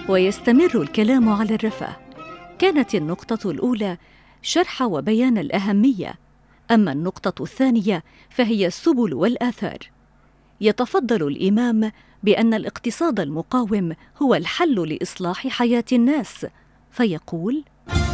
ويستمر الكلام على الرفاه. كانت النقطة الأولى شرح وبيان الأهمية، أما النقطة الثانية فهي السبل والآثار. يتفضل الإمام بأن الاقتصاد المقاوم هو الحل لإصلاح حياة الناس، فيقول: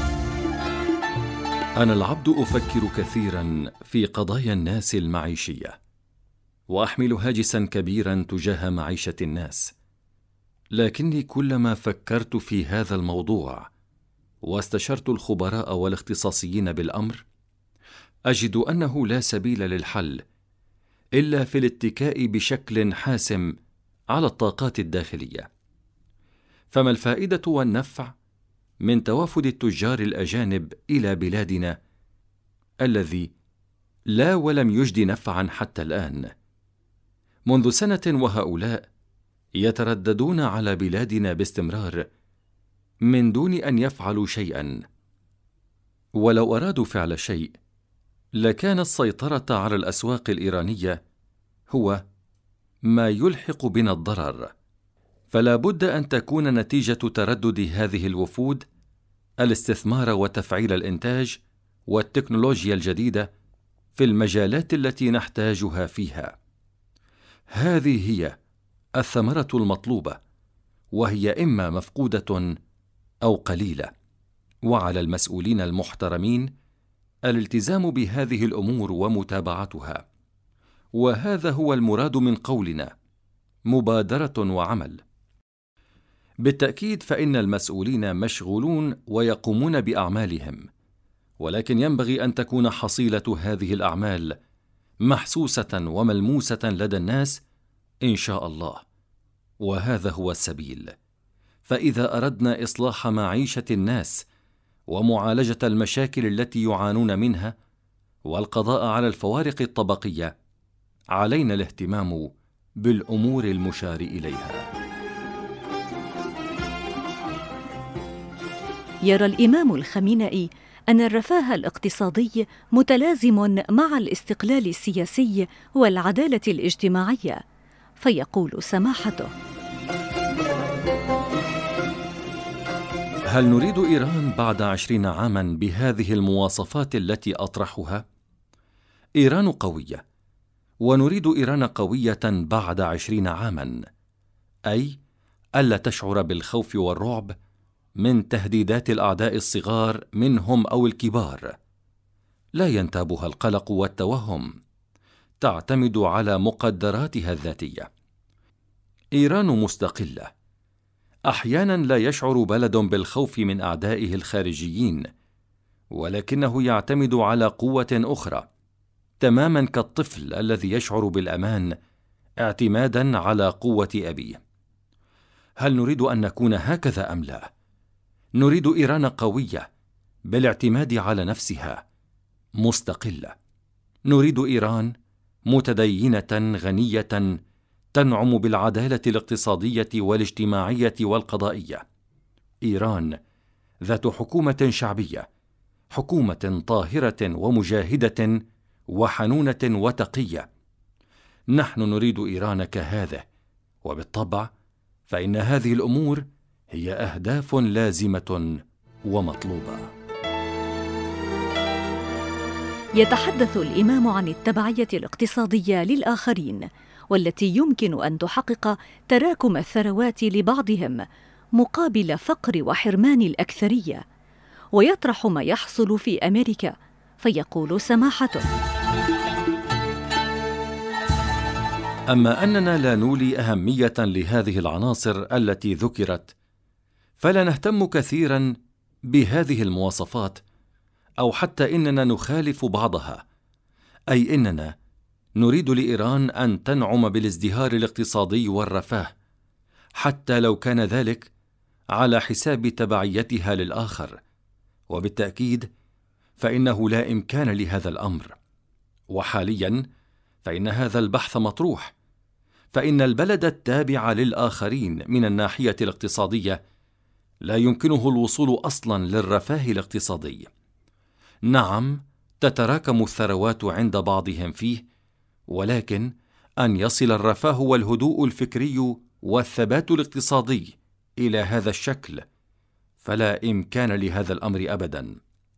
أنا العبد أفكر كثيرا في قضايا الناس المعيشية، وأحمل هاجسا كبيرا تجاه معيشة الناس، لكني كلما فكرت في هذا الموضوع واستشرت الخبراء والاختصاصيين بالأمر، أجد أنه لا سبيل للحل إلا في الاتكاء بشكل حاسم على الطاقات الداخلية. فما الفائدة والنفع من توافد التجار الأجانب إلى بلادنا الذي لا ولم يجد نفعا حتى الآن؟ منذ سنة وهؤلاء يترددون على بلادنا باستمرار من دون أن يفعلوا شيئا. ولو أرادوا فعل شيء لكان السيطرة على الأسواق الإيرانية هو ما يلحق بنا الضرر. فلا بد أن تكون نتيجة تردد هذه الوفود الاستثمار وتفعيل الإنتاج والتكنولوجيا الجديدة في المجالات التي نحتاجها فيها. هذه هي الثمرة المطلوبة، وهي إما مفقودة أو قليلة، وعلى المسؤولين المحترمين الالتزام بهذه الأمور ومتابعتها. وهذا هو المراد من قولنا مبادرة وعمل. بالتأكيد فإن المسؤولين مشغولون ويقومون بأعمالهم، ولكن ينبغي أن تكون حصيلة هذه الأعمال محسوسة وملموسة لدى الناس إن شاء الله، وهذا هو السبيل. فإذا أردنا إصلاح معيشة الناس ومعالجة المشاكل التي يعانون منها والقضاء على الفوارق الطبقية، علينا الاهتمام بالأمور المشار إليها. يرى الإمام الخمينئي أن الرفاه الاقتصادي متلازم مع الاستقلال السياسي والعدالة الاجتماعية، فيقول سماحته: هل نريد إيران بعد 20 عاما بهذه المواصفات التي أطرحها؟ إيران قوية، ونريد إيران قوية بعد 20 عاما، أي ألا تشعر بالخوف والرعب من تهديدات الأعداء الصغار منهم أو الكبار. لا ينتابها القلق والتوهم، تعتمد على مقدراتها الذاتية. إيران مستقلة. أحيانا لا يشعر بلد بالخوف من أعدائه الخارجيين، ولكنه يعتمد على قوة أخرى، تماما كالطفل الذي يشعر بالأمان اعتمادا على قوة أبيه. هل نريد أن نكون هكذا أم لا؟ نريد إيران قوية بالاعتماد على نفسها، مستقلة. نريد إيران متدينة غنية تنعم بالعدالة الاقتصادية والاجتماعية والقضائية. إيران ذات حكومة شعبية، حكومة طاهرة ومجاهدة وحنونة وتقية. نحن نريد إيران كهذا، وبالطبع فإن هذه الأمور هي أهداف لازمة ومطلوبة. يتحدث الإمام عن التبعية الاقتصادية للآخرين، والتي يمكن أن تحقق تراكم الثروات لبعضهم مقابل فقر وحرمان الأكثرية، ويطرح ما يحصل في أمريكا، فيقول سماحته: أما أننا لا نولي أهمية لهذه العناصر التي ذكرت، فلا نهتم كثيرا بهذه المواصفات، أو حتى إننا نخالف بعضها، أي إننا نريد لإيران أن تنعم بالازدهار الاقتصادي والرفاه، حتى لو كان ذلك على حساب تبعيتها للآخر. وبالتأكيد فإنه لا إمكان لهذا الأمر، وحاليا فإن هذا البحث مطروح، فإن البلد التابع للآخرين من الناحية الاقتصادية لا يمكنه الوصول أصلا للرفاه الاقتصادي. نعم، تتراكم الثروات عند بعضهم فيه، ولكن أن يصل الرفاه والهدوء الفكري والثبات الاقتصادي إلى هذا الشكل، فلا إمكان لهذا الأمر أبدا.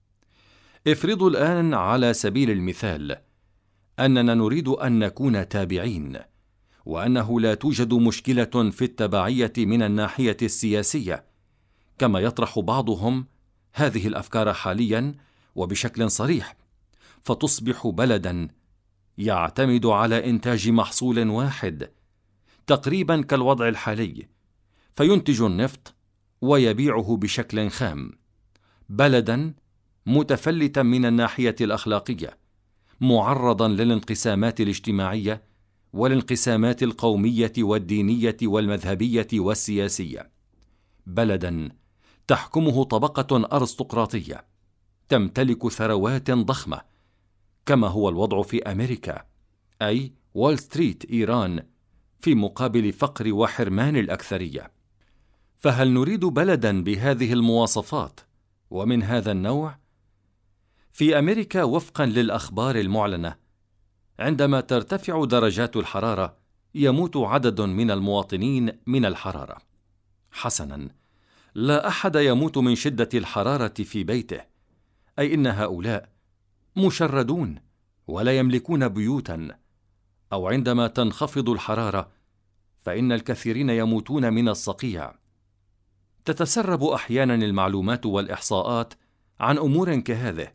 افرضوا الآن على سبيل المثال أننا نريد أن نكون تابعين، وأنه لا توجد مشكلة في التبعية من الناحية السياسية، كما يطرح بعضهم هذه الأفكار حاليا وبشكل صريح، فتصبح بلدا يعتمد على إنتاج محصول واحد تقريبا كالوضع الحالي، فينتج النفط ويبيعه بشكل خام، بلدا متفلتا من الناحية الأخلاقية، معرضا للانقسامات الاجتماعية والانقسامات القومية والدينية والمذهبية والسياسية، بلدا تحكمه طبقة أرستقراطية تمتلك ثروات ضخمة، كما هو الوضع في أمريكا، أي وول ستريت إيران، في مقابل فقر وحرمان الأكثرية. فهل نريد بلدا بهذه المواصفات ومن هذا النوع؟ في أمريكا وفقا للأخبار المعلنة، عندما ترتفع درجات الحرارة يموت عدد من المواطنين من الحرارة. حسنا، لا أحد يموت من شدة الحرارة في بيته، أي إن هؤلاء مشردون ولا يملكون بيوتا. أو عندما تنخفض الحرارة فإن الكثيرين يموتون من الصقيع. تتسرب أحيانا المعلومات والإحصاءات عن أمور كهذه،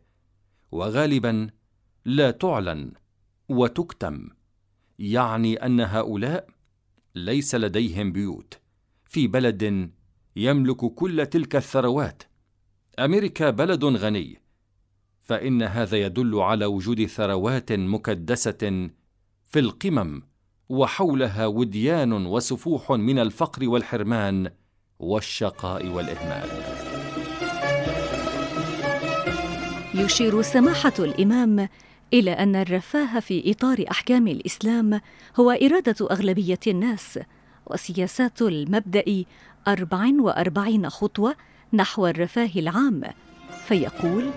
وغالبا لا تعلن وتكتم، يعني أن هؤلاء ليس لديهم بيوت في بلد يملك كل تلك الثروات. أمريكا بلد غني، فإن هذا يدل على وجود ثروات مكدسة في القمم، وحولها وديان وسفوح من الفقر والحرمان والشقاء والإهمال. يشير سماحة الإمام إلى أن الرفاه في إطار أحكام الإسلام هو إرادة أغلبية الناس، وسياسات المبدأ 44 خطوة نحو الرفاه العام، فيقول: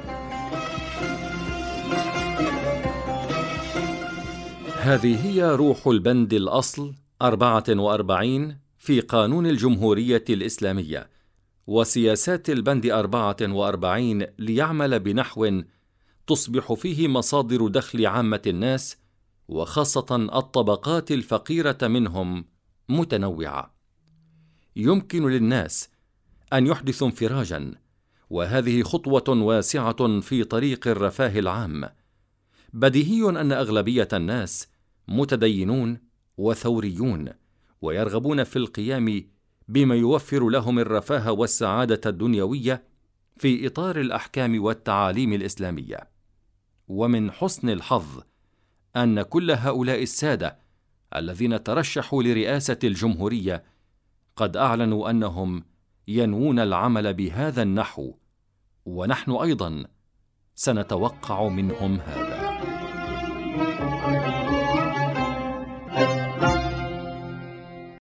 هذه هي روح البند الأصل 44 في قانون الجمهورية الإسلامية، وسياسات البند 44 ليعمل بنحو تصبح فيه مصادر دخل عامة الناس، وخاصة الطبقات الفقيرة منهم، متنوعة. يمكن للناس أن يحدثوا انفراجا، وهذه خطوة واسعة في طريق الرفاه العام. بديهي أن أغلبية الناس متدينون وثوريون، ويرغبون في القيام بما يوفر لهم الرفاه والسعادة الدنيوية في إطار الأحكام والتعاليم الإسلامية. ومن حسن الحظ أن كل هؤلاء السادة الذين ترشحوا لرئاسة الجمهورية قد أعلنوا أنهم ينوون العمل بهذا النحو، ونحن أيضا سنتوقع منهم هذا.